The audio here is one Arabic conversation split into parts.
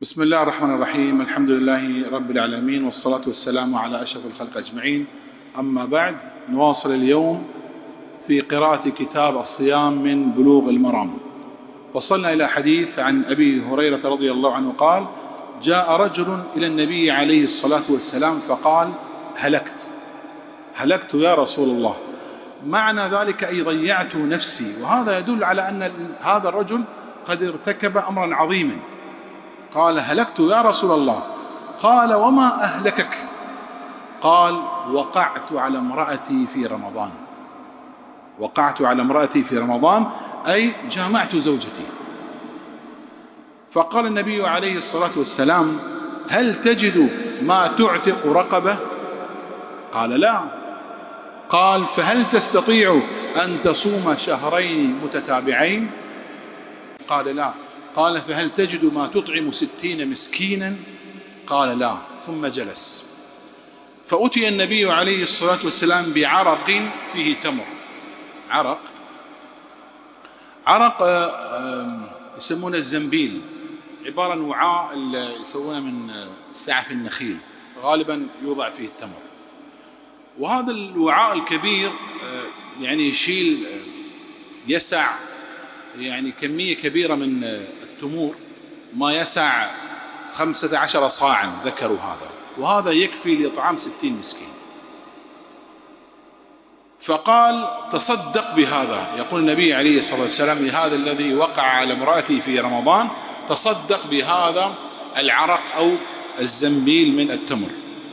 بسم الله الرحمن الرحيم. الحمد لله رب العالمين، والصلاة والسلام على أشرف الخلق أجمعين. أما بعد، نواصل اليوم في قراءة كتاب الصيام من بلوغ المرام. وصلنا إلى حديث عن أبي هريرة رضي الله عنه قال: جاء رجل إلى النبي عليه الصلاة والسلام فقال: هلكت يا رسول الله. معنى ذلك أي ضيعت نفسي. وهذا يدل على أن هذا الرجل قد ارتكب أمرا عظيما. قال: هلكت يا رسول الله. قال: وما أهلكك؟ قال: وقعت على امرأتي في رمضان، أي جامعت زوجتي. فقال النبي عليه الصلاة والسلام: هل تجد ما تعتق رقبة؟ قال: لا. قال: فهل تستطيع أن تصوم شهرين متتابعين؟ قال: لا. قال: فهل تجد ما تطعم 60 مسكينا؟ قال: لا. ثم جلس. فأتي النبي عليه الصلاة والسلام بعرق فيه تمر. عرق يسمونه الزنبيل، عبارة عن وعاء يسوونه من سعف النخيل، غالبا يوضع فيه التمر. وهذا الوعاء الكبير يعني يشيل يسع يعني كمية كبيرة من التمور، ما يسع 15 صاعا ذكروا هذا، وهذا يكفي لإطعام 60 مسكين. فقال: تصدق بهذا. يقول النبي عليه الصلاة والسلام لهذا الذي وقع على امرأته في رمضان: تصدق بهذا العرق أو الزنبيل من التمر،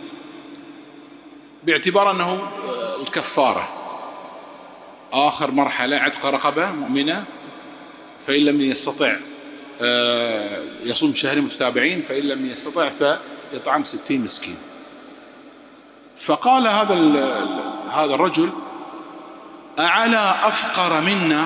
باعتبار أنه الكفارة آخر مرحلة عتق رقبة مؤمنة، فإن لم يستطع يصوم شهرين متتابعين، فإن لم يستطع فيطعم 60 مسكين. فقال هذا الرجل: أعلى أفقر منا؟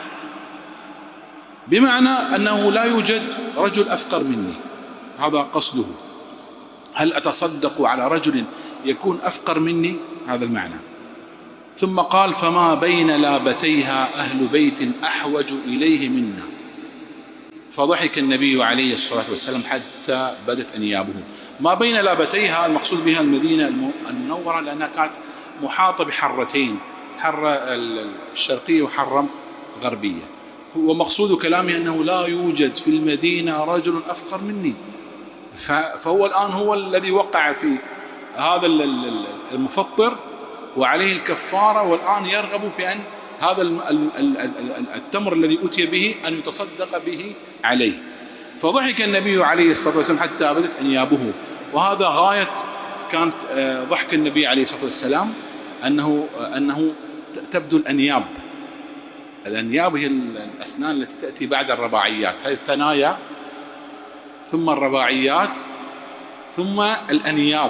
بمعنى أنه لا يوجد رجل أفقر مني، هذا قصده. هل أتصدق على رجل يكون أفقر مني؟ هذا المعنى. ثم قال: فما بين لابتيها أهل بيت أحوج إليه منا. فضحك النبي عليه الصلاة والسلام حتى بدت أنيابه. ما بين لابتيها المقصود بها المدينة المنورة، لأنها كانت محاطة بحرتين، حرة الشرقية وحرة غربية. ومقصود كلامه أنه لا يوجد في المدينة رجل أفقر مني. فهو الآن هو الذي وقع في هذا المفطر وعليه الكفارة، والآن يرغب في أن هذا التمر الذي أتي به أن يتصدق به عليه. فضحك النبي عليه الصلاة والسلام حتى بدت أنيابه. وهذا غاية كانت ضحك النبي عليه الصلاة والسلام، أنه تبدو الأنياب هي الأسنان التي تأتي بعد الرباعيات، هذه الثنايا ثم الرباعيات ثم الأنياب.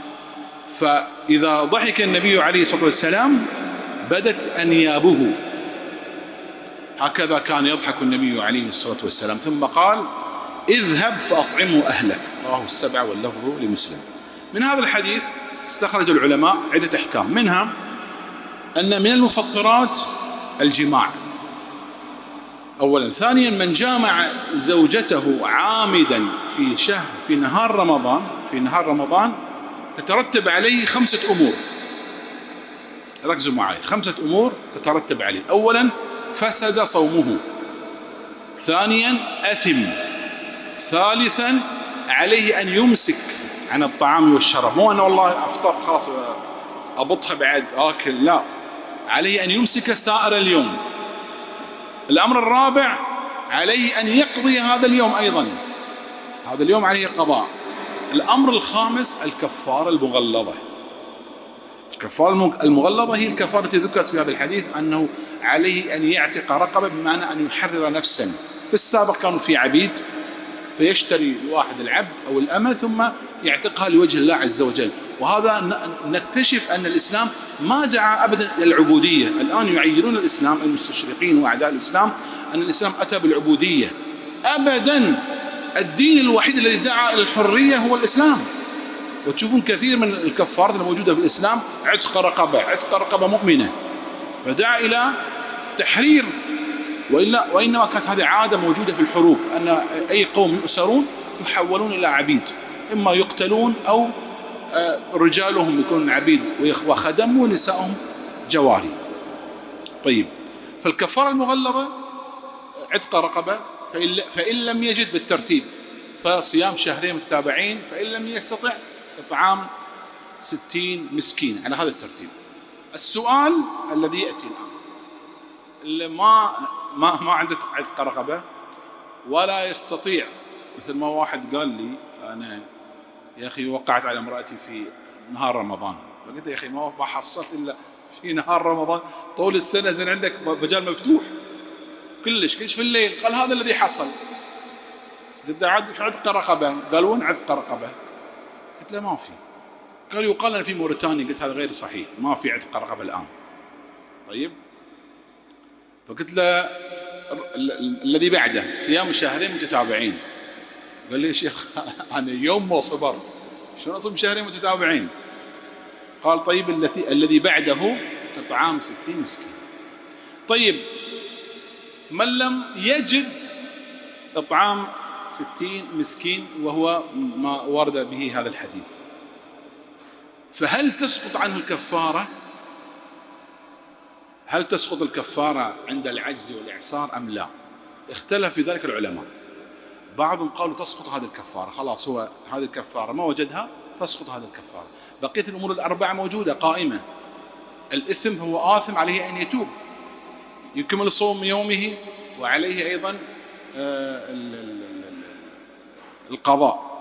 فإذا ضحك النبي عليه الصلاة والسلام بدت أنيابه. هكذا كان يضحك النبي عليه الصلاة والسلام. ثم قال: اذهب فأطعمه أهلك. رواه السبع واللفظ لمسلم. من هذا الحديث استخرج العلماء عدة أحكام، منها أن من المفطرات الجماع أولا. ثانيا، من جامع زوجته عامدا في نهار رمضان تترتب عليه 5 أمور. ركزوا معي، 5 أمور تترتب عليه. أولا، فسد صومه. ثانيا، أثم. ثالثا، عليه أن يمسك عن الطعام والشراب، مو أنه والله أفطر خلاص أبطها بعد آكل، لا، عليه أن يمسك سائر اليوم. الأمر الرابع، عليه أن يقضي هذا اليوم أيضا، هذا اليوم عليه قضاء. الأمر الخامس، الكفارة المغلظة. الكفارة المغلظة هي الكفارة التي ذكرت في هذا الحديث، أنه عليه أن يعتق رقبة، بمعنى أن يحرر نفسا. في السابق كانوا في عبيد، فيشتري الواحد العبد أو الأمة ثم يعتقها لوجه الله عز وجل. وهذا نكتشف أن الإسلام ما دعا أبدا إلى العبودية. الآن يعيرون الإسلام المستشرقين وأعداء الإسلام أن الإسلام أتى بالعبودية. أبدا، الدين الوحيد الذي دعا إلى الحرية هو الإسلام. وتشوفون كثير من الكفارات الموجودة في الإسلام عتق رقبة مؤمنة، فدعا إلى تحرير. وإنما كانت هذه عادة موجودة في الحروب، أن أي قوم يؤسرون يحولون إلى عبيد، إما يقتلون أو رجالهم يكونون عبيد وخدم ونسائهم جواري. طيب، فالكفارة المغلظة عتق رقبة، فإن لم يجد بالترتيب فصيام شهرين متتابعين، فإن لم يستطع إطعام 60 مسكين على هذا الترتيب. السؤال الذي يأتي الآن، اللي ما عنده عتق رقبة ولا يستطيع، مثل ما واحد قال لي أنا يا أخي وقعت على امرأتي في نهار رمضان، فقلت يا أخي ما حصلت إلا في نهار رمضان طول السنة، زين عندك مجال مفتوح كلش في الليل. قال هذا الذي حصل. قلت عتق رقبة. قال وين عتق رقبة؟ قلت له ما في. قال يقال أنا في موريتانيا. قلت هذا غير صحيح، ما في عتق رقبة الآن. طيب، فقلت له الذي بعده صيام شهرين متتابعين. قال لي يا شيخ أنا يوم ما صبرت شلون أصوم شهرين متتابعين؟ قال طيب الذي بعده إطعام 60 مسكين. طيب، من لم يجد إطعام 60 مسكين وهو ما ورد به هذا الحديث، فهل تسقط عنه الكفارة؟ هل تسقط الكفارة عند العجز والإعسار أم لا؟ اختلف في ذلك العلماء. بعضهم قالوا تسقط هذه الكفارة، خلاص هو هذه الكفارة ما وجدها تسقط هذه الكفارة. بقية الأمور الأربعة موجودة قائمة. الإثم هو آثم، عليه أن يتوب، يكمل صوم يومه، وعليه أيضا القضاء.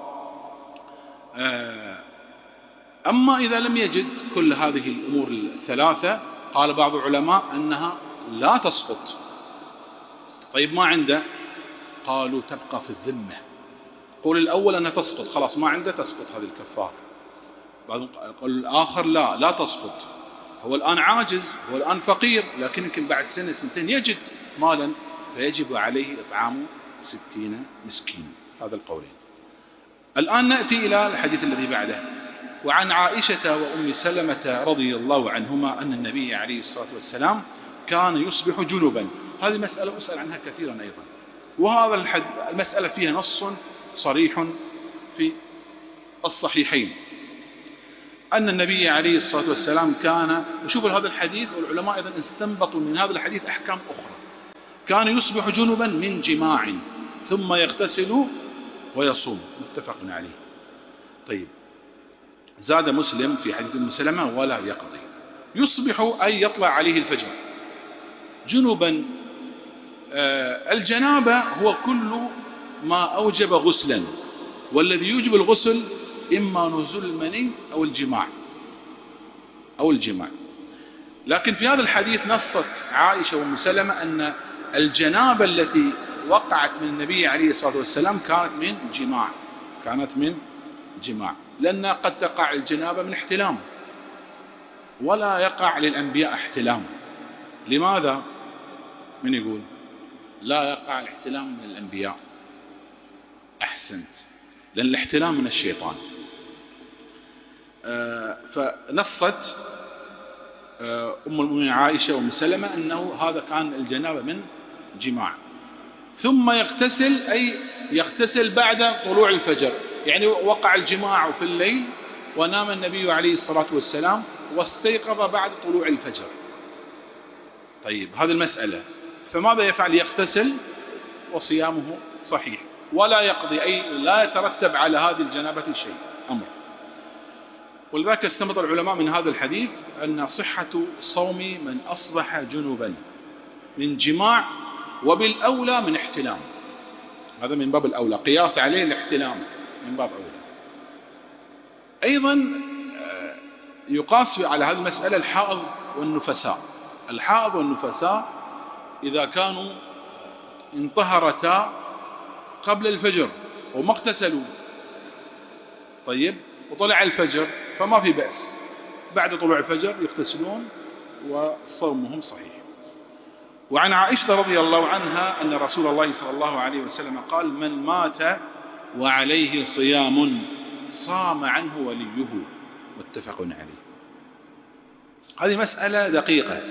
أما إذا لم يجد كل هذه الأمور الثلاثة، قال بعض العلماء أنها لا تسقط. طيب ما عنده؟ قالوا تبقى في الذمة. قول الأول أنها تسقط، خلاص ما عنده تسقط هذه الكفارة. بعضهم قال الآخر لا تسقط، هو الآن عاجز، هو الآن فقير، لكن يمكن بعد سنة سنتين يجد مالا، فيجب عليه إطعام 60 مسكين. هذا القولين. الآن نأتي إلى الحديث الذي بعده. وعن عائشة وأم سلمة رضي الله عنهما أن النبي عليه الصلاة والسلام كان يصبح جنبا. هذه مسألة أسأل عنها كثيرا أيضا، وهذا المسألة فيها نص صريح في الصحيحين أن النبي عليه الصلاة والسلام كان، وشوفوا هذا الحديث، والعلماء أيضا استنبطوا من هذا الحديث أحكام أخرى. كان يصبح جنبا من جماع ثم يغتسل ويصوم، متفق عليه. طيب، زاد مسلم في حديث ام سلمة ولا يقضي. يصبح أي يطلع عليه الفجر جنبا. الجنابة هو كل ما أوجب غسلا، والذي يوجب الغسل إما نزول المني أو الجماع. لكن في هذا الحديث نصت عائشة وام سلمة أن الجنابة التي وقعت من النبي عليه الصلاة والسلام كانت من جماع، لأن قد تقع الجنابة من احتلام، ولا يقع للأنبياء احتلام. لماذا؟ من يقول لا يقع الاحتلام من الأنبياء؟ أحسنت، لأن الاحتلام من الشيطان. فنصت أم المؤمنين عائشة وأم سلمة أنه هذا كان الجنابة من جماع. ثم يغتسل، أي يغتسل بعد طلوع الفجر، يعني وقع الجماع في الليل ونام النبي عليه الصلاة والسلام واستيقظ بعد طلوع الفجر. طيب، هذه المسألة، فماذا يفعل؟ يغتسل وصيامه صحيح ولا يقضي، أي لا يترتب على هذه الجنابة شيء أمر. ولذلك استنبط العلماء من هذا الحديث أن صحة صوم من أصبح جنبا من جماع، وبالأولى من احتلام. هذا من باب الأولى، قياس عليه الاحتلام من باب أولى. أيضا يقاس على هذه المسألة الحائض والنفساء. الحائض والنفساء إذا كانوا انطهرتا قبل الفجر وما اغتسلوا، طيب، وطلع الفجر، فما في بأس، بعد طلوع الفجر يغتسلون وصومهم صحيح. وعن عائشة رضي الله عنها أن رسول الله صلى الله عليه وسلم قال: من مات وعليه صيام صام عنه وليه، متفق عليه. هذه مسألة دقيقة،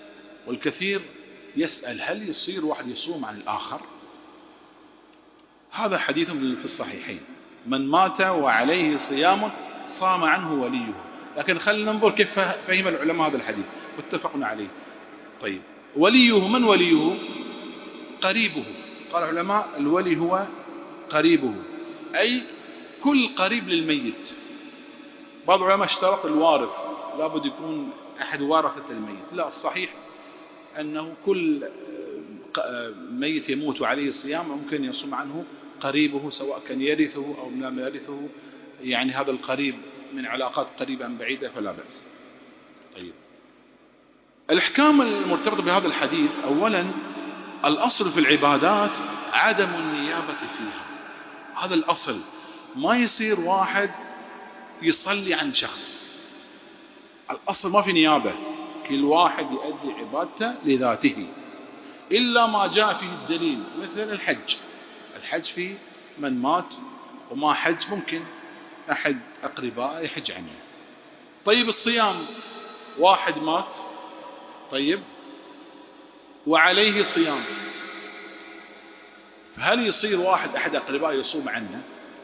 والكثير يسأل هل يصير واحد يصوم عن الآخر؟ هذا حديث في الصحيحين، من مات وعليه صيام صام عنه وليه. لكن خلينا ننظر كيف فهم العلماء هذا الحديث واتفقنا عليه. طيب وليه، من وليه؟ قريبه. قال العلماء الولي هو قريبه، أي كل قريب للميت. بعض العلماء اشترط الوارث، لابد يكون أحد ورثة الميت. لا، الصحيح أنه كل ميت يموت وعليه الصيام ممكن يصوم عنه قريبه، سواء كان يرثه أو لم يرثه، يعني هذا القريب من علاقات قريبة أم بعيدة فلا بأس. طيب الأحكام المرتبطة بهذا الحديث: أولا الأصل في العبادات عدم النيابة فيها. هذا الأصل، ما يصير واحد يصلي عن شخص، الأصل ما في نيابة، كل واحد يؤدي عبادته لذاته، إلا ما جاء فيه الدليل، مثل الحج فيه من مات وما حج ممكن أحد أقرباء يحج عنه. طيب الصيام، واحد مات طيب وعليه صيام، فهل يصير واحد أحد أقرباء يصوم عنه؟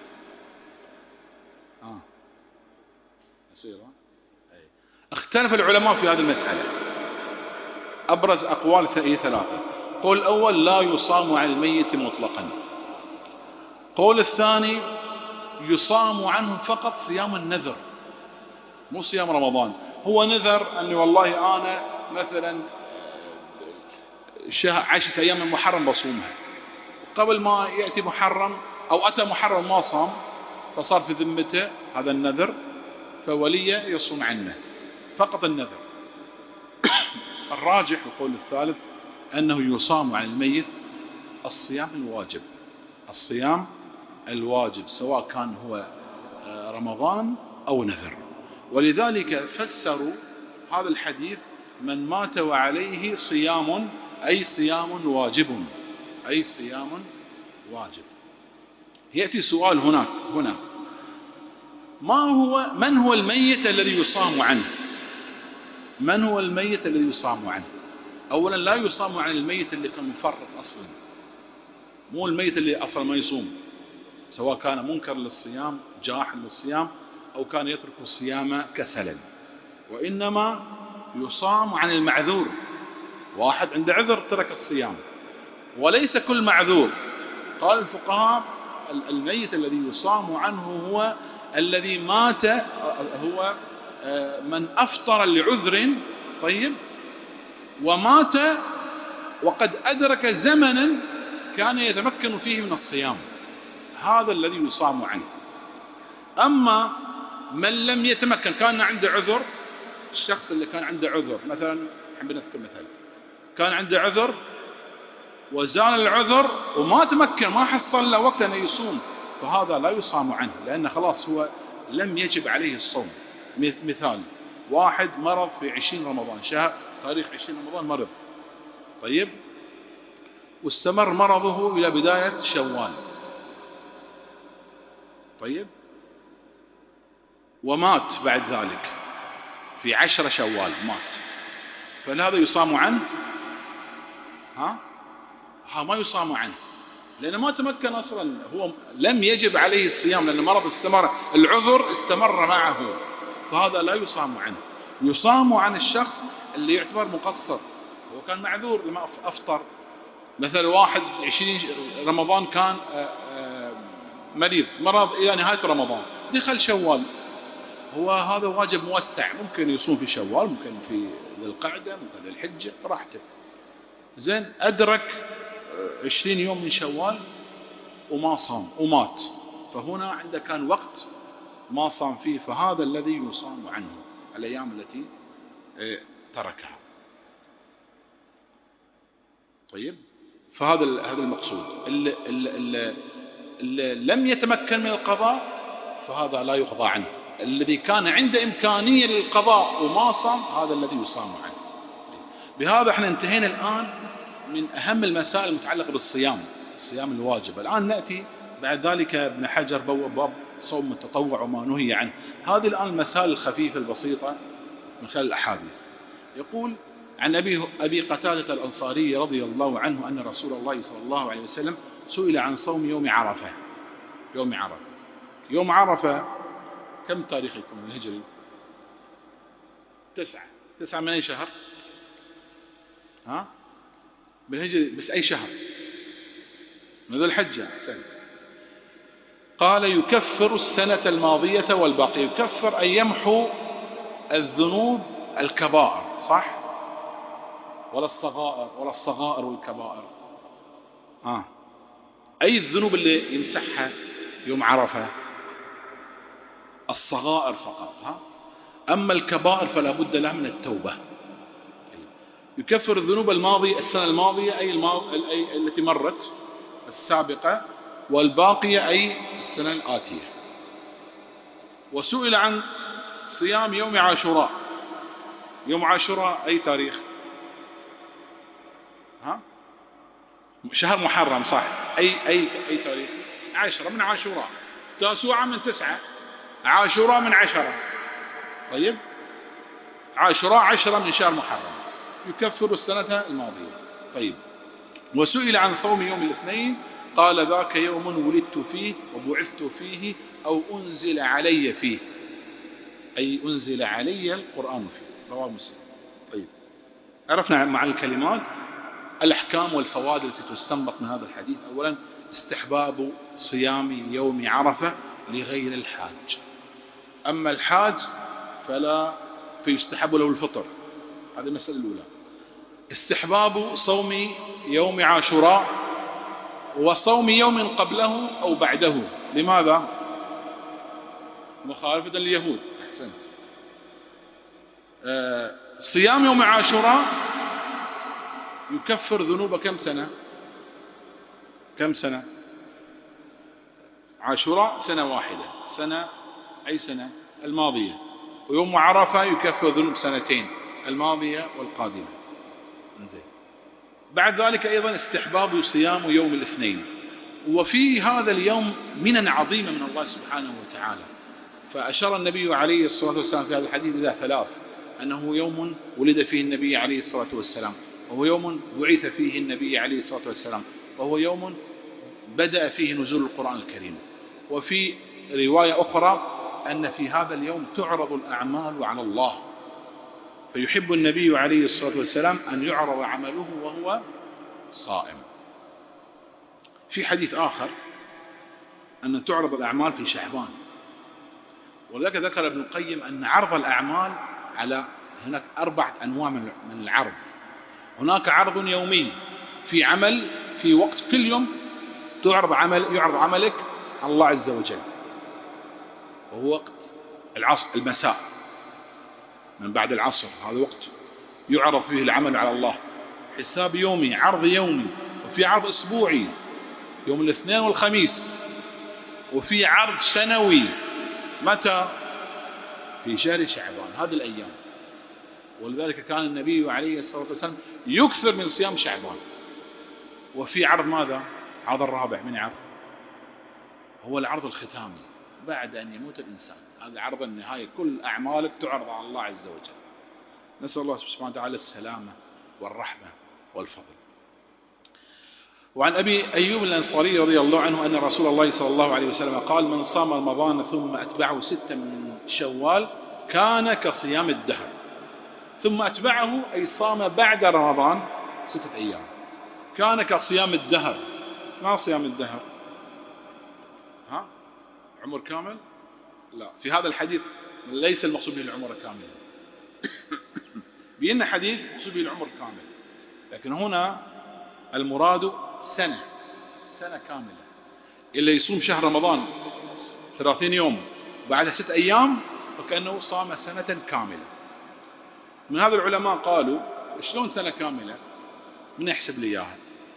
يصير. اختلف العلماء في هذه المسألة. أبرز أقوال ثلاثة. قول الأول لا يصام عن الميت مطلقا. قول الثاني يصام عنه فقط صيام النذر، مو صيام رمضان. هو نذر أني والله أنا مثلا 10 أيام من محرم بصومها، قبل ما يأتي محرم أو أتى محرم ما صام، فصار في ذمته هذا النذر، فوليه يصوم عنه فقط النذر. الراجح القول الثالث أنه يصام عن الميت الصيام الواجب، الصيام الواجب سواء كان هو رمضان أو نذر. ولذلك فسروا هذا الحديث من مات وعليه صيام أي صيام واجب، أي صيام واجب. يأتي سؤال هنا من هو الميت الذي يصام عنه؟ من هو الميت الذي يصام عنه؟ أولا لا يصام عن الميت اللي كان مفرط أصلا، مو الميت اللي أصلا ما يصوم، سواء كان منكر للصيام جاحد للصيام أو كان يترك الصيام كسلا، وإنما يصام عن المعذور. واحد عنده عذر ترك الصيام، وليس كل معذور. قال الفقهاء الميت الذي يصام عنه هو الذي مات، هو من أفطر لعذر طيب ومات وقد أدرك زمنا كان يتمكن فيه من الصيام، هذا الذي يصام عنه. أما من لم يتمكن، كان عنده عذر، الشخص اللي كان عنده عذر مثلا، نحب نذكر مثلا كان عنده عذر وزال العذر وما تمكن، ما حصل له وقت أن يصوم، فهذا لا يصام عنه، لأن خلاص هو لم يجب عليه الصوم. مثال واحد مرض في 20 رمضان، شهر تاريخ 20 رمضان مرض طيب، واستمر مرضه إلى بداية شوال طيب، ومات بعد ذلك في 10 شوال مات، فهذا يصام عنه؟ ما يصام عنه، لأنه ما تمكن أصلا، هو لم يجب عليه الصيام لأن المرض استمر، العذر استمر معه، فهذا لا يصام عنه. يصام عن الشخص اللي يعتبر مقصر، هو كان معذور لما أفطر، مثل واحد 20 رمضان كان مرض إلى نهاية رمضان، دخل شوال، هو هذا واجب موسع، ممكن يصوم في شوال، ممكن في ذي القعدة، ممكن ذي الحجة، راحته. زين أدرك 20 يوم من شوال وما صام ومات، فهنا عنده كان وقت ما صام فيه، فهذا الذي يصام عنه الأيام التي تركها. طيب، فهذا المقصود. اللي لم يتمكن من القضاء فهذا لا يقضى عنه، الذي كان عنده إمكانية للقضاء وما صام هذا الذي يصام عنه. بهذا احنا انتهينا الآن من أهم المسائل المتعلقة بالصيام، الصيام الواجب. الآن نأتي بعد ذلك ابن حجر باب صوم التطوع وما نهي عنه. هذه الآن المسائل الخفيفة البسيطة من خلال الأحاديث. يقول عن أبي قتادة الأنصاري رضي الله عنه أن رسول الله صلى الله عليه وسلم سئل عن صوم يوم عرفة. يوم عرفة، يوم عرفة كم تاريخ يكون الهجري؟ 9 من أي شهر؟ ها؟ بالهجري، بس أي شهر؟ من ذو الحجة. أحسنت. قال يكفر السنة الماضية والباقية. يكفر أن يمحو الذنوب الكبائر، صح؟ ولا الصغائر والكبائر. أي الذنوب اللي يمسحها يوم عرفة؟ الصغائر فقط. أما الكبائر فلا بد لها من التوبة. يكفر الذنوب الماضية، السنة الماضية أي التي مرت السابقة، والباقية أي السنة الآتية. وسئل عن صيام يوم عاشوراء. يوم عاشوراء أي تاريخ؟ شهر محرم، صح؟ أي تاريخ؟ 10 من عاشوراء. تاسوعة من 9، عاشوراء من 10. طيب، عاشوراء 10 من شهر محرم، يكفر السنة الماضية. طيب، وسئل عن صوم يوم الاثنين قال ذاك يوم ولدت فيه وبعثت فيه أو أنزل علي فيه، أي أنزل علي القرآن فيه. رواه مسلم. طيب، عرفنا مع الكلمات الأحكام والفوائد التي تستنبط من هذا الحديث. أولا، استحباب صيام يوم عرفة لغير الحاج. أما الحاج فيستحب له الفطر. هذه المسألة الأولى. استحباب صوم يوم عاشوراء وصوم يوم قبله أو بعده. لماذا؟ مخالفة لليهود. أحسنت. صيام يوم عاشوراء يكفر ذنوب كم سنة؟ عاشوراء سنة واحدة، أي سنة؟ الماضية. ويوم عرفة يكفر ذنوب سنتين، الماضية والقادمة. انزين. بعد ذلك أيضا استحباب صيام يوم الاثنين. وفي هذا اليوم منن عظيمة من الله سبحانه وتعالى. فأشار النبي عليه الصلاة والسلام في هذا الحديث إلى 3: أنه يوم ولد فيه النبي عليه الصلاة والسلام، وهو يوم بعث فيه النبي عليه الصلاة والسلام، وهو يوم بدأ فيه نزول القرآن الكريم. وفي رواية أخرى أن في هذا اليوم تعرض الأعمال على الله، فيحب النبي عليه الصلاة والسلام أن يعرض عمله وهو صائم. في حديث آخر أن تعرض الأعمال في شعبان. ولذلك ذكر ابن القيم أن عرض الأعمال على هناك 4 أنواع من العرض. هناك عرض يومي، في عمل في وقت كل يوم يعرض عملك على الله عز وجل، وهو وقت العصر، المساء من بعد العصر. هذا وقت يعرض فيه العمل على الله. حساب يومي، عرض يومي. وفي عرض أسبوعي يوم الاثنين والخميس. وفي عرض سنوي، متى؟ في شهر شعبان، هذه الأيام. ولذلك كان النبي عليه الصلاة والسلام يكثر من صيام شعبان. وفي عرض ماذا؟ عرض الرابع، من يعرف؟ هو العرض الختامي بعد أن يموت الإنسان. هذا عرض النهاية، كل أعمالك تعرض على الله عز وجل. نسأل الله سبحانه وتعالى السلامة والرحمة والفضل. وعن أبي أيوب الأنصاري رضي الله عنه أن رسول الله صلى الله عليه وسلم قال: من صام رمضان ثم أتبعه 6 من شوال كان كصيام الدهر. ثم أتبعه أي صام بعد رمضان 6 أيام، كان كصيام الدهر. ما صيام الدهر؟ عمر كامل؟ لا، في هذا الحديث ليس المقصود به العمر كامل، بأن حديث مقصود به العمر كامل، لكن هنا المراد سنة كاملة. اللي يصوم شهر رمضان 30 يوم بعد 6 أيام فكأنه صام سنة كاملة. من هذا العلماء قالوا: شلون سنة كاملة؟ من يحسب لي إياها؟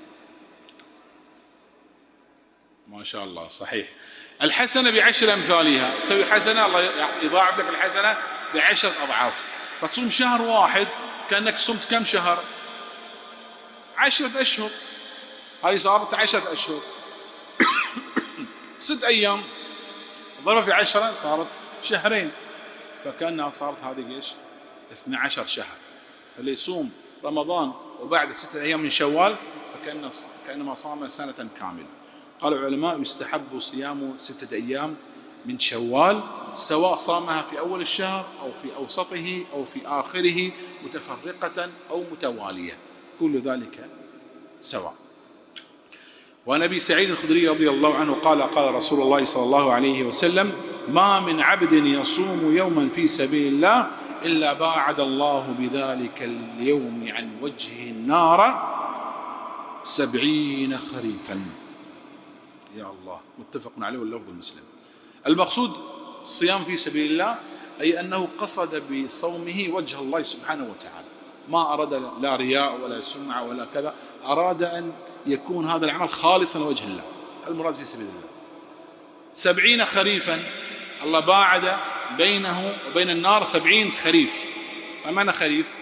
ما شاء الله، صحيح. الحسنة ب10 أمثالها. تسوي حسنة الله يضاعف لك الحسنة ب10 أضعاف. فتصوم شهر واحد كأنك صمت كم شهر؟ 10 أشهر. هذه صارت 10 أشهر. 6 أيام ضرب في 10 صارت شهرين، فكأنها صارت هذه ايش؟ 12 شهر. فاللي يصوم رمضان وبعد 6 أيام من شوال فكأنما صام سنة كاملة. قال العلماء يستحب صيام 6 أيام من شوال، سواء صامها في أول الشهر أو في أوسطه أو في آخره، متفرقة أو متوالية، كل ذلك سواء. وعن أبي سعيد الخدري رضي الله عنه قال قال رسول الله صلى الله عليه وسلم: ما من عبد يصوم يوما في سبيل الله إلا باعد الله بذلك اليوم عن وجهه النار 70 خريفا. يا الله، متفق عليه واللفظ المسلم. المقصود الصيام في سبيل الله أي أنه قصد بصومه وجه الله سبحانه وتعالى، ما أراد لا رياء ولا سمعة ولا كذا، أراد أن يكون هذا العمل خالصا لوجه الله، المراد في سبيل الله. 70 خريفا، الله باعد بينه وبين النار 70 خريف. ما معنى خريف؟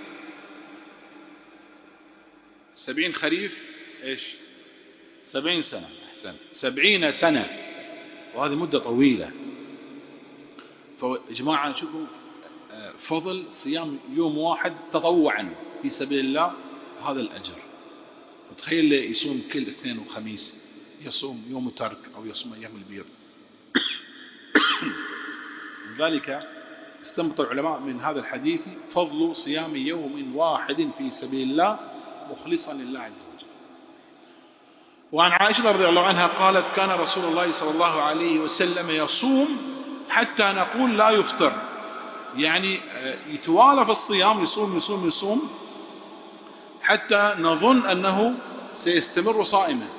70 خريف إيش؟ 70 سنة. أحسن، 70 سنة، وهذه مدة طويلة. فجماعة شوفوا فضل صيام يوم واحد تطوعا في سبيل الله، هذا الأجر. فتخيل اللي يصوم كل اثنين وخميس، يصوم يوم ترك أو يصوم أيام البيض. لذلك استنبط العلماء من هذا الحديث فضل صيام يوم واحد في سبيل الله مخلصا لله عز وجل. وعن عائشة رضي الله عنها قالت: كان رسول الله صلى الله عليه وسلم يصوم حتى نقول لا يفطر، يعني يتوالى في الصيام، يصوم حتى نظن أنه سيستمر صائما،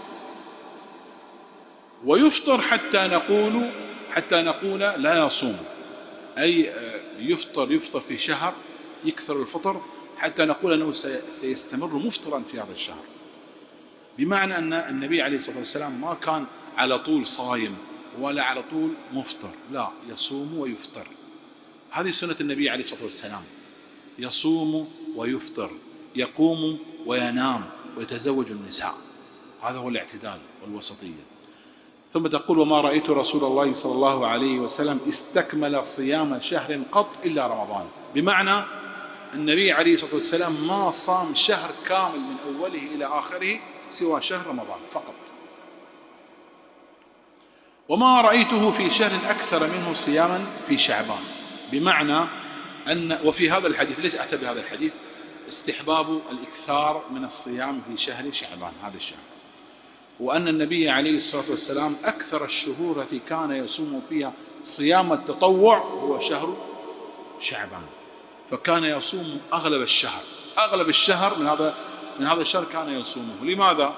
ويفطر حتى نقول لا يصوم، أي يفطر في شهر، يكثر الفطر حتى نقول أنه سيستمر مفطرا في هذا الشهر. بمعنى أن النبي عليه الصلاة والسلام ما كان على طول صايم ولا على طول مفطر، لا، يصوم ويفطر. هذه سنة النبي عليه الصلاة والسلام، يصوم ويفطر، يقوم وينام ويتزوج النساء، هذا هو الاعتدال والوسطية. ثم تقول: وما رأيت رسول الله صلى الله عليه وسلم استكمل صيام شهر قط إلا رمضان. بمعنى النبي عليه الصلاة والسلام ما صام شهر كامل من أوله إلى آخره سوى شهر رمضان فقط. وما رأيته في شهر أكثر منه صياما في شعبان. بمعنى أن، وفي هذا الحديث، ليش أتى بهذا الحديث؟ استحباب الإكثار من الصيام في شهر شعبان، هذا الشهر. وأن النبي عليه الصلاة والسلام أكثر الشهور التي كان يصوم فيها صيام التطوع هو شهر شعبان، فكان يصوم أغلب الشهر من هذا الشهر كان يصومه. لماذا؟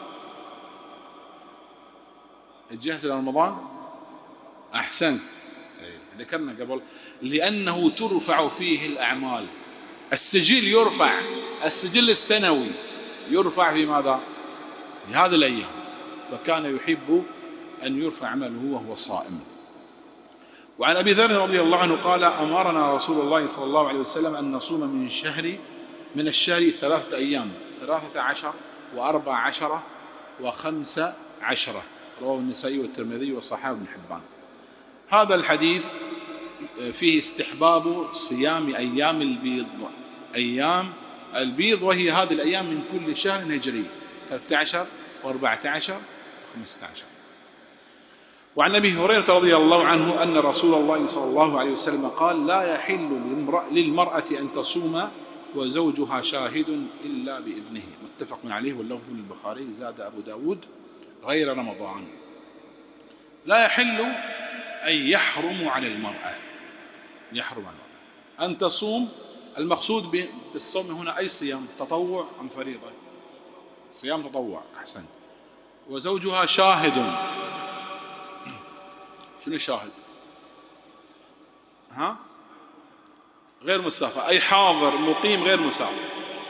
الجهز لرمضان. أحسنت، ذكرنا قبل، لأنه ترفع فيه الأعمال، السجل يرفع، السجل السنوي يرفع في ماذا؟ في هذه الأيام، فكان يحب أن يرفع عمله وهو صائم. وعن أبي ذر رضي الله عنه قال: أمرنا رسول الله صلى الله عليه وسلم أن نصوم من الشهر 3 أيام، 13 و14 و15، رواه النسائي والترمذي وصححه ابن حبان. هذا الحديث فيه استحباب صيام أيام البيض، وهي هذه الأيام من كل شهر هجري، 13 و14 و15. وعن أبي هريرة رضي الله عنه أن رسول الله صلى الله عليه وسلم قال: لا يحل للمرأة أن تصوم وزوجها شاهد إلا بإذنه، متفق عليه واللفظ للبخاري. زاد أبو داود: غير رمضان. لا يحل أي يحرم على المرأة، أن تصوم. المقصود بالصوم هنا أي صيام، تطوع أم فريضة؟ صيام تطوع. أحسن. وزوجها شاهد. شنو شاهد؟ غير مسافر، أي حاضر مقيم غير مسافر.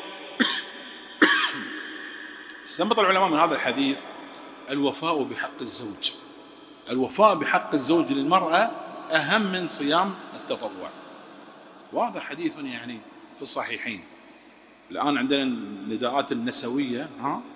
استنبط العلماء من هذا الحديث الوفاء بحق الزوج. الوفاء بحق الزوج للمرأة أهم من صيام التطوع، وهذا حديث يعني في الصحيحين. الآن عندنا النداءات النسوية،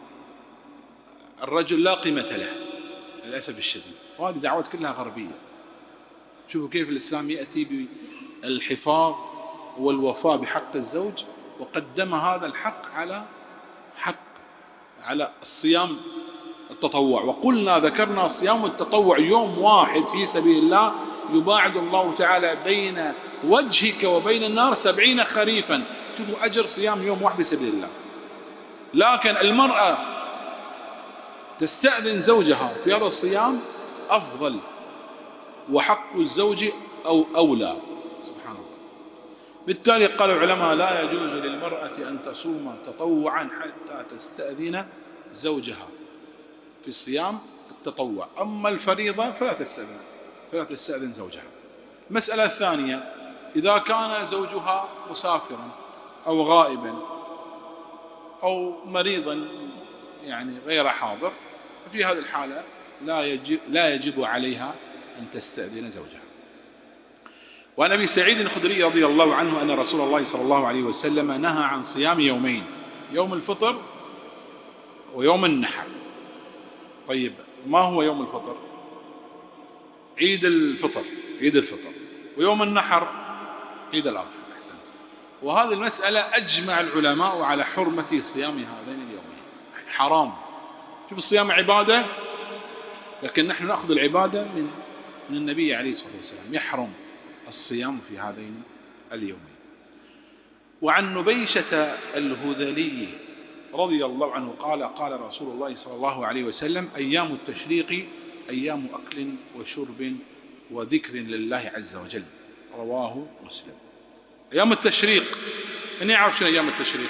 الرجل لا قيمة له للأسف الشديد، وهذه دعوات كلها غربية. شوفوا كيف الإسلام يأتي بالحفاظ والوفاء بحق الزوج، وقدم هذا الحق على الصيام التطوع. وقلنا ذكرنا صيام التطوع يوم واحد في سبيل الله يباعد الله تعالى بين وجهك وبين النار 70 خريفا. شوفوا أجر صيام يوم واحد في سبيل الله. لكن المرأة تستأذن زوجها في هذا الصيام أفضل، وحق الزوج أولى. سبحان الله. بالتالي قال العلماء لا يجوز للمرأة أن تصوم تطوعا حتى تستأذن زوجها في الصيام التطوع. أما الفريضة فلا تستأذن زوجها. المسألة الثانية، إذا كان زوجها مسافرا أو غائبا أو مريضا يعني غير حاضر، ففي هذه الحالة لا يجب عليها أن تستأذن زوجها. وعن أبي سعيد الخدري رضي الله عنه أن رسول الله صلى الله عليه وسلم نهى عن صيام يومين، يوم الفطر ويوم النحر. طيب ما هو يوم الفطر؟ عيد الفطر، ويوم النحر عيد الأضحى. أحسنت. وهذه المسألة أجمع العلماء على حرمة صيام هذين اليومين. حرام. شوف الصيام عبادة، لكن نحن نأخذ العبادة من النبي عليه الصلاة والسلام. يحرم الصيام في هذين اليومين. وعن نبيشة الهذلي رضي الله عنه قال قال رسول الله صلى الله عليه وسلم: أيام التشريق أيام أكل وشرب وذكر لله عز وجل. رواه مسلم. أيام التشريق، من يعرف شنو أيام التشريق؟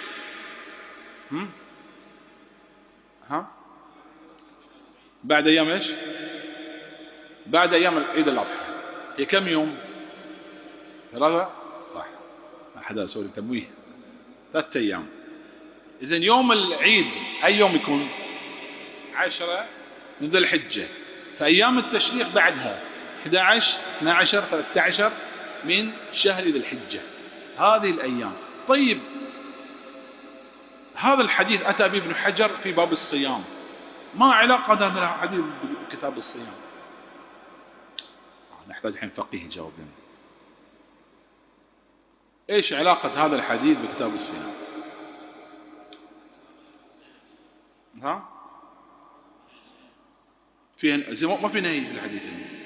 بعد أيام إيش؟ بعد أيام عيد الأضحى. هي كم يوم؟ 3. صح، ما حدا سوي تمويه. 3 أيام. إذن يوم العيد أي يوم يكون؟ 10 من ذي الحجة. فأيام التشريق بعدها 11 12 13 من شهر ذي الحجة. هذه الأيام. طيب هذا الحديث أتى به ابن حجر في باب الصيام، ما علاقة هذا الحديث بكتاب الصيام؟ نحتاج الحين فقيه يجاوب لنا. ايش علاقة هذا الحديث بكتاب الصيام؟ ما في نهي في الحديث.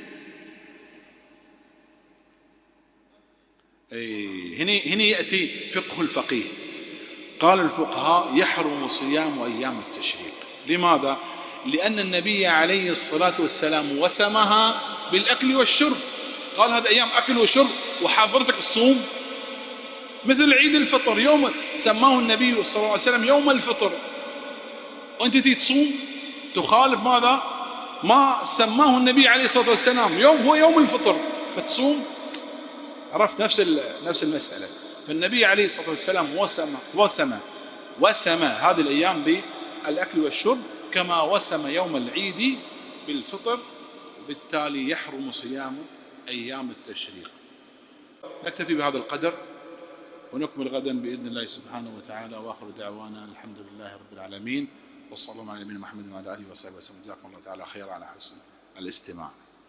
هنا يأتي فقه الفقيه. قال الفقهاء: يحرم صيام أيام التشريق. لماذا؟ لأن النبي عليه الصلاة والسلام وسمها بالأكل والشرب. قال هذا أيام أكل وشرب وحضرتك الصوم. مثل عيد الفطر، يوم سماه النبي صلى الله عليه وسلم يوم الفطر، وأنت تصوم تخالف ماذا؟ ما سماه النبي عليه الصلاة والسلام هو يوم الفطر فتصوم. عرفت نفس المسألة. فالنبي عليه الصلاة والسلام وسم هذه الأيام بالأكل والشرب كما وسم يوم العيد بالفطر، وبالتالي يحرم صيام أيام التشريق. نكتفي بهذا القدر ونكمل غدا بإذن الله سبحانه وتعالى. وآخر دعوانا الحمد لله رب العالمين، وصلى الله على نبينا محمد وعلى آله وصحبه وسلم. جزاكم الله تعالى خير على حسن الاستماع.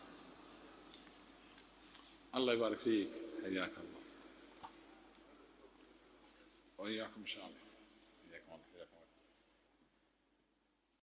الله يبارك فيك. حياك الله وإياكم إن شاء الله.